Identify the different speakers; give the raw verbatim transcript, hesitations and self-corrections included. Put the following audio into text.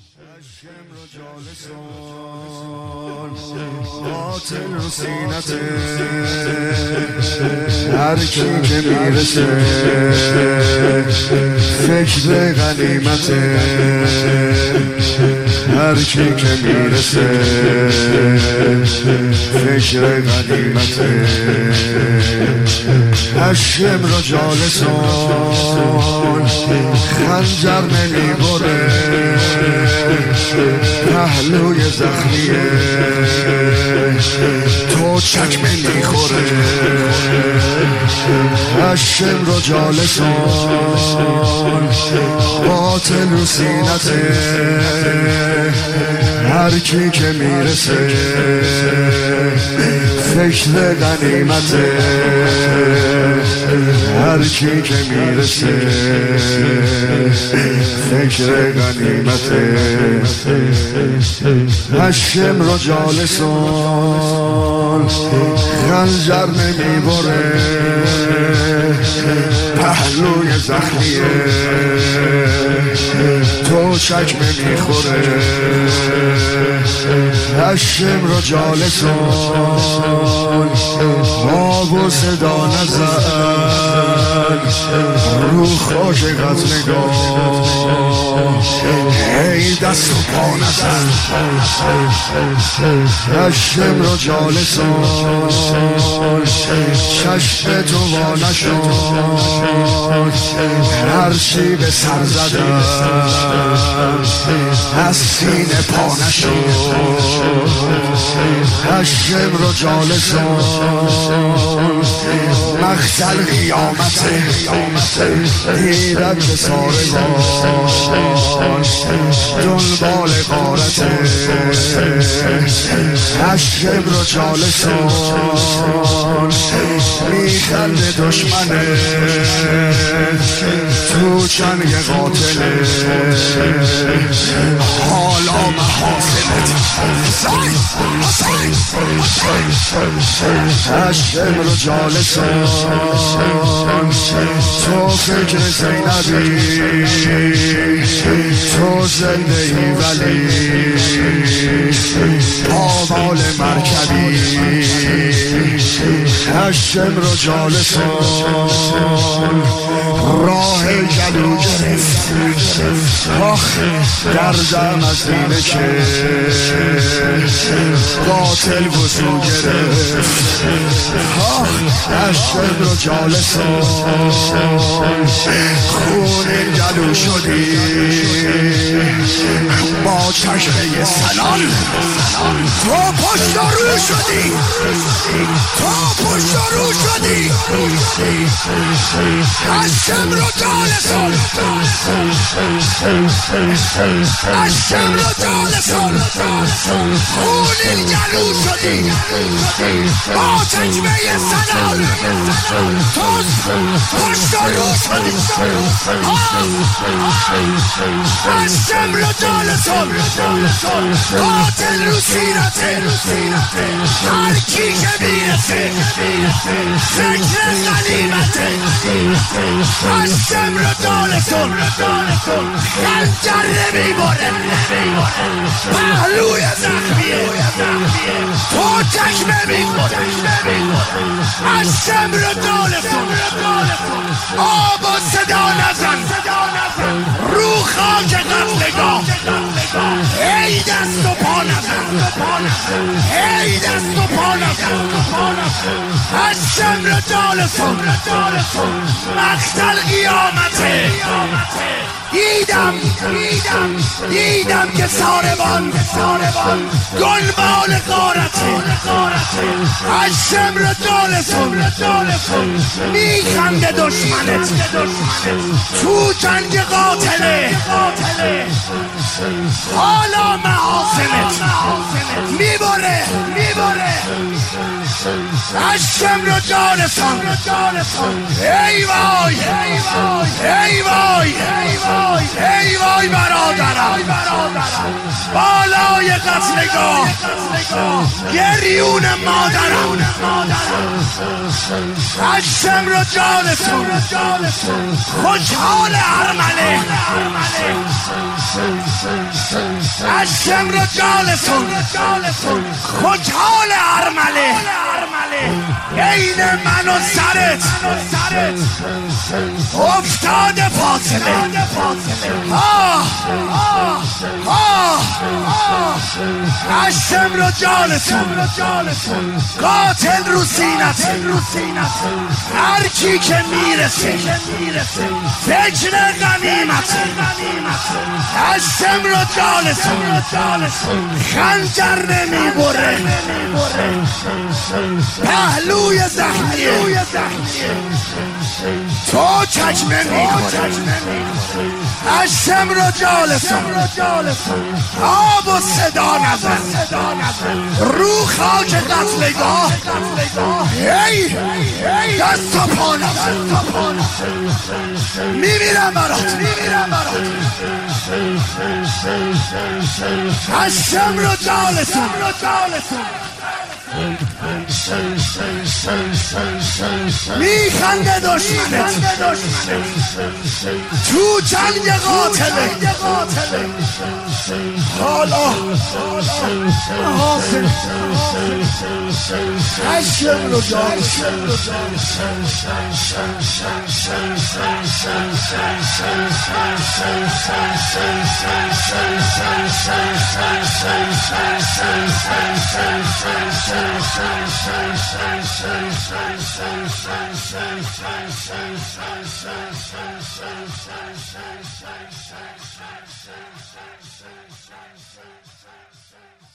Speaker 1: اشکم رو جالسان قاتل رو سینته هر کی که میرسه فکر غنیمته هر کی که میرسه فکر غنیمته اشکم رو جالسان خنجر نمیبره پهلوی زخمیه تو چکمه میخوره اشکم رو جالسان قاتل رو سینته هر کی که میرسه فکر غنیمته هر کی که میرسه فکر غنیمته اشکم رو جالسان خنجر نمیبره پهلوی زخمیه تو چکمه میخوره اشکم رو جالسان آب و صدا نزد رو خاک قتلگاه ای دست و پا نزد اشکم رو جالسان چشم تو وا نشد هرچی به سر زدم از سینه پا نشد اشکم رو جالسان مقتل قیامته دیدن به سارگان دنبال غارته اشکم رو جالسان میخنده دشمنه تو چنگ قاتله حالا محاسنت اشکم رو جالسان تو فکر زینبی تو زنده ای ولی آمال مرکبی اشکم رو جالسان راه گلو گرفت آخ دردم از اینه که قاتل وضو گرفت آخ اشکم رو جالسان خون گلو شدی با چشمه سلام تو پشت رو شدی تو پشت رو شدی اشکم رو جالسان اشکم رو جالسان خون گلو شدی با چشمه سلام تو پشت رو شدی اشکم رو جالسان قاتل رو سینته هر کی که میرسه فکر غنیمته اشکم رو جالسان خنجر نمیبره پهلوی زخمیه تو چکمه میخوره اشکم رو جالسان آب و صدا نزن رو خاک قتلگاه ای دست و پا نزن ای دست و پا نزن اشکم رو جالسان مقتل قیامته دیدم دیدم دیدم که ساربان دنبال غارته اشکم رو جالسان میخنده دشمنت تو جنگ قاتله حالا محاسنت میبره اشکم رو جالسان ای وای ای وای ای وای برادرم بالای قتلگاه گریون مادرم هشم رو جانتون خوشحال ارمله هشم رو جانتون خوشحال ارمله عین من و سرت افتاده فاصله آه آه هشم رو جانتون قاتل رو سینت هر کی که میرسه فکر غنیمت هشم رو جانتون خنجر نمیبره پهلوی زخمیه تو چکمه میکنه هشم رو جالتون آب و صدا نزن رو خاک قتلگاه هی دست و پا نزن میمیرم برات هشم رو جالتون میخنده دشمنت تو جنگ قاتله حالا حاصل هشم رو جان